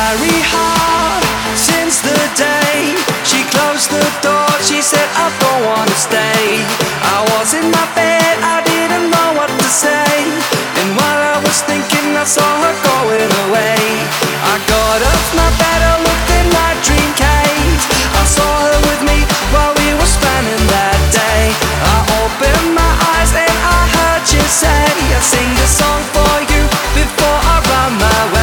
very hard since the day she closed the door. She said, I don't wanna stay. I was in my bed, I didn't know what to say. And while I was thinking, I saw her going away. I got off my bed, I looked in my dream case. I saw her with me while we were spending that day. I opened my eyes and I heard you say, I sing this song for you before I run my way.